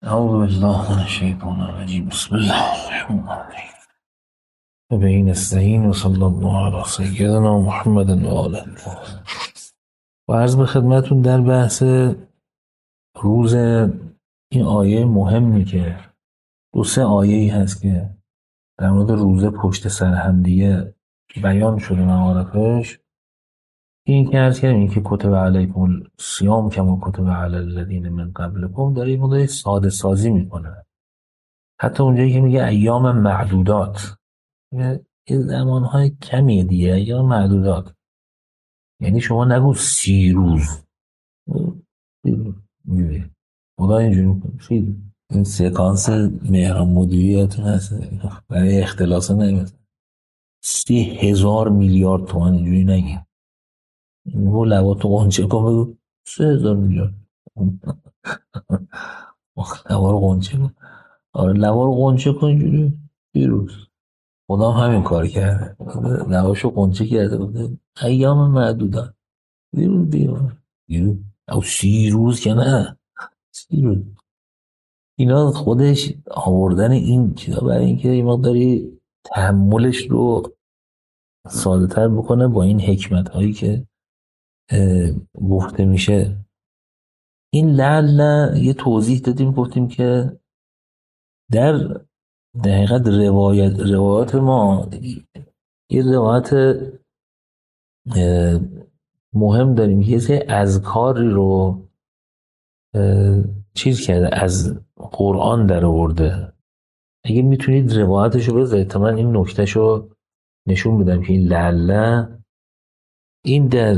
أعوذ بالله من الشيطان الرجيم. بسم الله الرحمن الرحيم. وبه نستعين وصلی الله علی سیدنا محمد و آله. و عرض به خدمتون در بحث روز این آیه مهمی که دو سه آیه‌ای هست که در مورد روزه پشت سر هم دیگه بیان شده معارفش. این که عرض کردیم این که کتب علیکم الصیام کما کتب علی الذین من قبلکم داره این مدل ساده سازی میکنه. حتی اونجایی که میگه ایام معدودات، یه زمانهای کمیه دیگه، ایام معدودات، یعنی شما نگو 30 روز. میگه خدا اینجوری میکنه. این سکانس مهران مدیریتون هست برای اختلاس نمیده 30,000 میلیارد تومان اینجوری نگید. میگو لباتو قنچه کن بگو 3,000 میلیارد لبا رو قنچه کن. آره لبا رو قنچه کن اینجوری بیروز. خدا هم همین کار کرده، لباشو قنچه کرده بوده ایام معدودات بیروز او 30 روز که نه 30 روز. اینا خودش آوردن این چیزا برای اینکه یه مقداری تحملش رو ساده تر بکنه با این حکمت هایی که گفته میشه. این لعل یه توضیح دادیم، گفتیم که در حقیقت روایات ما یه روایت مهم داریم که یه سری اذکاری رو چیز کرده، از قرآن در آورده. اگه میتونید روایتشو بذارید تا من این نکتهشو نشون بدم که این لعله این در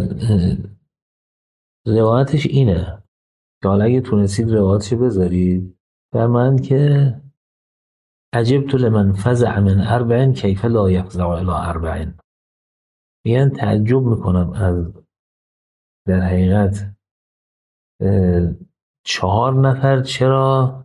روایتش اینه که حالا اگه تونستید روایتشو بذارید و من که عجبت لمن فزع من 40 کیف لا یفزع الی 40. میگن تعجب میکنم از در حقیقت 4 نفر چرا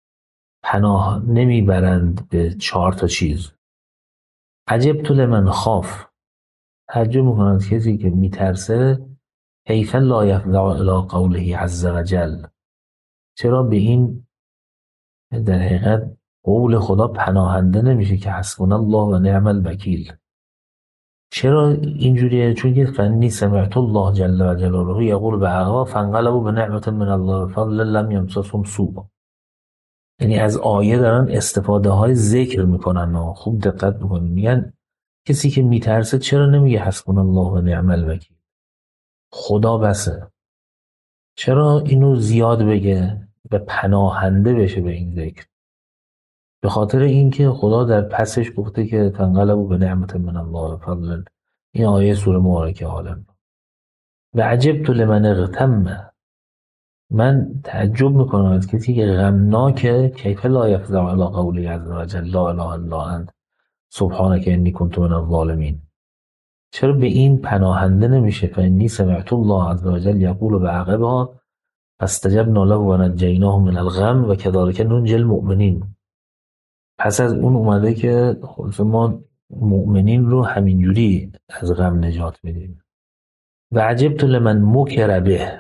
پناه نمیبرند به 4 تا چیز. عجبت لمن خاف، تعجب میکنم از کسی که میترسه کیف لا یفزع الی قوله عز وجل، چرا به این در حقیقت قول خدا پناهنده نمیشه که حسبنا الله و نعم الوکیل. چرا اینجوریه؟ چون که فنی سمعت الله جل و جلاله یقول بعقبا فانقلبوا بنعمت من الله فضل لم یمسسهم سوء. یعنی از آیه دارن استفاده های ذکر میکنن. خوب دقت بکنید، میگن کسی که میترسه چرا نمیگه حسبنا الله و نعم الوکیل، خدا بسه، چرا اینو زیاد بگه به پناهنده بشه به این ذکر؟ به خاطر اینکه خدا در پسش گفته که تنقلبوا به نعمت من الله فضل. این آیه سوره مبارکه عالم. و عجبت لمن اغتم، من تعجب میکنم از کسی که غمناکه کیف لا یفزع الی قوله عز وجل لا اله الا انت سبحانک انی کنت من الظالمین. چرا به این پناهنده نمیشه؟ فانی سمعت الله عز وجل یقول بعقبها فاستجبنا له و نجیناه من الغم و کذلک ننجی المؤمنین. پس از اون اومده که خلاص ما مؤمنین رو همینجوری از غم نجات میدیم. و عجبت لمن مکر به،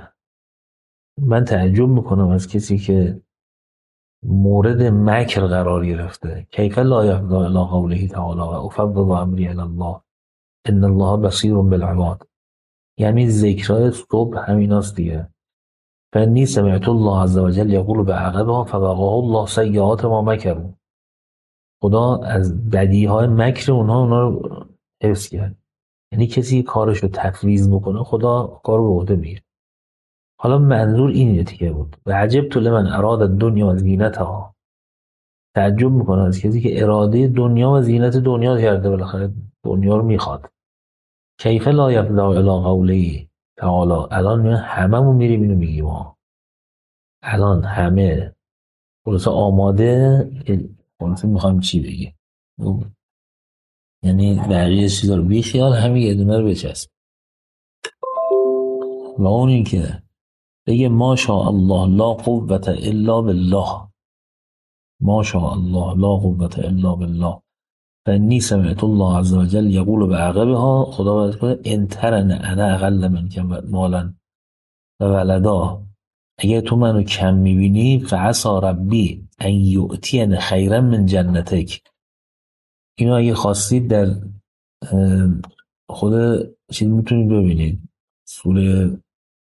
من تعجب میکنم از کسی که مورد مکر قرار گرفته. کیف لا یفزع الی قوله تعالی و افوض امری الی الله ان الله بصیر بالعباد. یعنی ذکرهای صبح همیناست دیگه. فانی سمعت الله عز وجل یقول بعقبها فوقاه الله سیئات ما مکروا. خدا از بدیهای مکر اونها رو حفظ کرد. یعنی کسی کارشو تفویض بکنه خدا کارو به عهده میگیره. حالا منظور این نتیجه بود. و عجبت لمن اراد الدنیا و زینتها، تعجب میکنه از کسی که اراده دنیا و زینت دنیا کرده، بالاخره دنیا رو میخواد. کیف لا یفزع الی قوله تعالی. الان هممون میریم اینو میگیم الان همه خلاصه آماده خلاصه میخوایم چی بگیم، یعنی بقیه چیزا رو بی خیال همین یه دونه رو بچسب. و اون این که بگه ما شاء الله لا قوة الا بالله، ما شاء الله لا قوة الا بالله فانی سمعت الله عز وجل یقول بعقبها. خدا باید کنه ان ترن انا اقل منک مالا و ولدا اگه تو منو کم میبینی فعسى ربی ان یؤتین خیرا من جنتک. اینو اگه خواستید در اه، خود چیز میتونید ببینید، سوره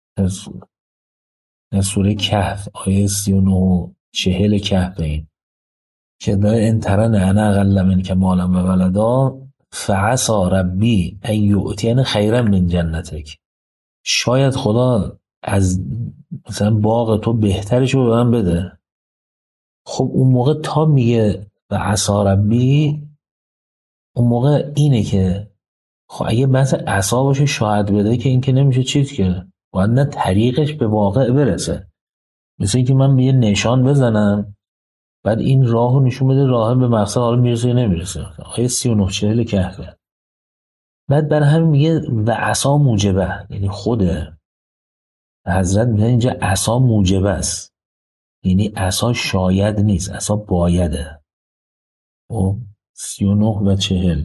سوره کهف آیه 39 و 40 کهف، این که داره انترن انا اقل منک مالا و ولدا فعسى ربی ان یؤتین خیرا من جنتک. شاید خدا از مثلا باغ تو بهترش رو به من بده. خب اون موقع تا میگه و عصا ربی، اون موقع اینه که خب اگه بحث عصا باشه شاید بده، که این که نمیشه چیز که باید نه طریقش به واقع برسه. مثل اینکه من به یه نشان بزنم بعد این راه رو نشون بده راه به مقصد، حالا میرسه یا نمیرسه. آیه 39 40 کهفه. بعد برای همین میگه و عصا موجبه، یعنی خود حضرت میگه اینجا عصا موجبه است، یعنی عصا شاید نیست، عصا بایده. و 39 و 40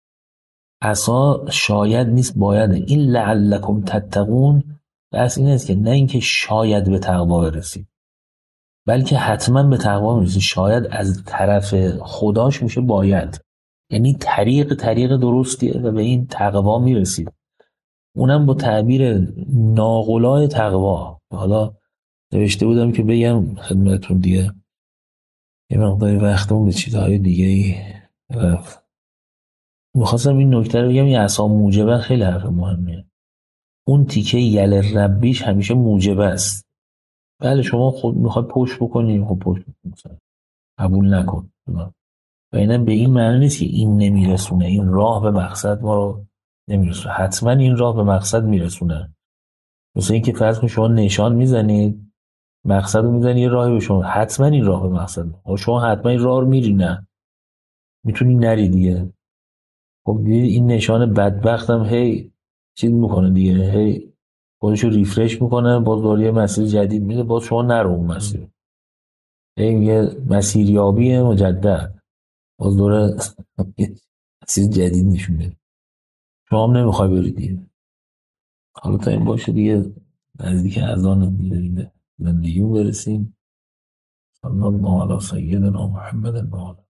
عصا شاید نیست بایده. این لعلکم تتقون بس این است که نه اینکه شاید به تقوا برسید، بلکه حتما به تقوا میرسید. شاید از طرف خداش میشه باید، یعنی طریق درستیه و به این تقوا میرسید، اونم با تعبیر ناقلای تقوا. حالا نوشته بودم که بگم خدمتتون دیگه یه مقداری وقتمون به چیزهای دیگه ای رفت. میخواستم این نکته رو بگم، این عصا موجبه خیلی حرف مهمیه. اون تیکه یل ربیش همیشه موجبه است. بله شما خود میخواد پشت بکنی، خب پشت بکن مثلا. قبول نکن. و اینم به این معنی نیست که این نمیرسونه، این راه به مقصد ما رو نمیرسونه. حتما این راه به مقصد میرسونه. مثل اینکه فرض کن شما نشان میزنید، مقصد رو میزنی، یه راهی به شما، حتما این راه به مقصد. شما حتما این راه رو میری، نه میتونی نری دیگه. خب دیگه این نشان بدبختم هی چیز میکنه دیگه، هی خودشو ریفرش میکنه، باز دوباره یه مسیر جدید میده، باز شما نرو اون مسیر. هی میگه مسیریابی مجدد، باز دوباره یه مسیر جدید نشون میده. شما هم نمیخوای بری دیگه. حالا تا این باشه دیگه، نزدیک اذان دیگه به زندگیمون برسیم. صلی الله علی سیدنا محمد.